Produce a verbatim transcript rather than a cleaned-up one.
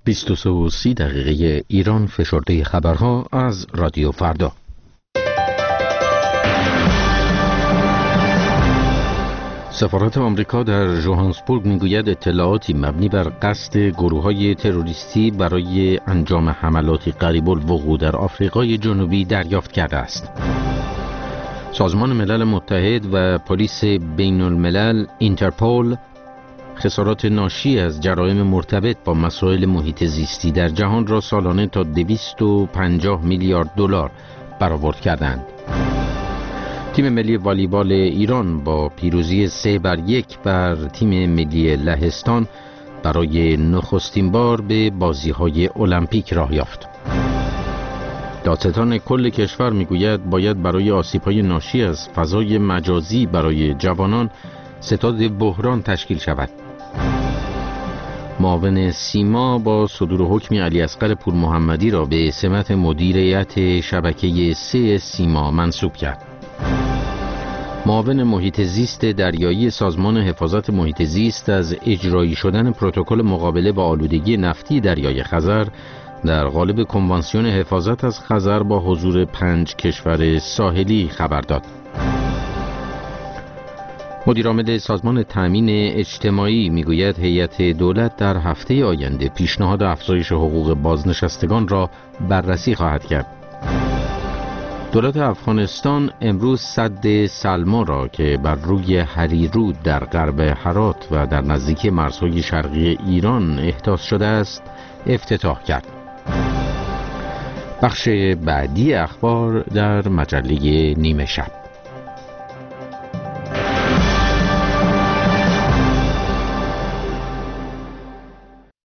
بیست و سه و سی دقیقه ایران، فشرده خبرها از رادیو فردا. سفارت آمریکا در ژوهانسبورگ میگوید اطلاعاتی مبنی بر قصد گروه‌های تروریستی برای انجام حملاتی قریب الوقوع در آفریقای جنوبی دریافت کرده است. سازمان ملل متحد و پلیس بین الملل اینترپول خسارات ناشی از جرایم مرتبط با مسائل محیط زیستی در جهان را سالانه تا دویست و پنجاه میلیارد دلار برآورد کردند. تیم ملی والیبال ایران با پیروزی سه بر یک بر تیم ملی لهستان برای نخستین بار به بازی‌های المپیک راه یافت. دادستان کل کشور میگوید باید برای آسیب‌های ناشی از فضای مجازی برای جوانان ستاد بحران تشکیل شود. معاون سیما با صدور حکم علی اصغر پورمحمدی را به سمت مدیریت شبکه سه سیما منصوب کرد. معاون محیط زیست دریایی سازمان حفاظت محیط زیست از اجرایی شدن پروتکل مقابله با آلودگی نفتی دریای خزر در قالب کنوانسیون حفاظت از خزر با حضور پنج کشور ساحلی خبر داد. مدیرعامل سازمان تأمین اجتماعی میگوید هیئت دولت در هفته آینده پیشنهاد افزایش حقوق بازنشستگان را بررسی خواهد کرد. دولت افغانستان امروز سد سلما را که بر روی هریرود در غرب هرات و در نزدیکی مرزهای شرقی ایران احداث شده است افتتاح کرد. بخش بعدی اخبار در مجله نیمه شب.